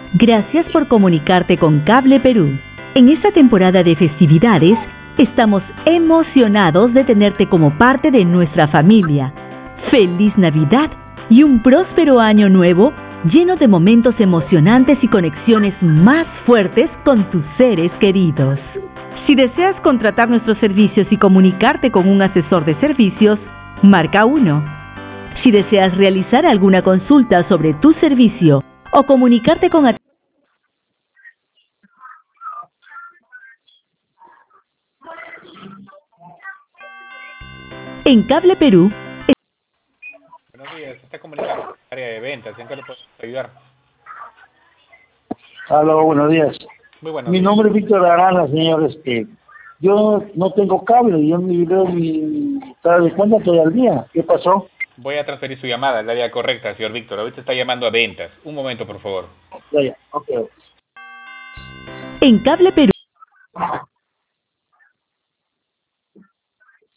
Gracias por comunicarte con Cable Perú. En esta temporada de festividades, estamos emocionados de tenerte como parte de nuestra familia. ¡Feliz Navidad y un próspero año nuevo lleno de momentos emocionantes y conexiones más fuertes con tus seres queridos! Si deseas contratar nuestros servicios y comunicarte con un asesor de servicios, marca 1. Si deseas realizar alguna consulta sobre tu servicio o comunicarte con en Cable Perú. Buenos días, está comunicando con el área de ventas. ¿En qué le puedo ayudar? Aló, buenos días. Muy buenos Mi días. nombre es Víctor Arana, señor. Yo no tengo cable, yo ni veo mi estado de cuenta todo el día. ¿Qué pasó? Voy a transferir su llamada al área correcta, señor Víctor. Ahorita está llamando a ventas. Un momento, por favor. Ya, ok. En Cable Perú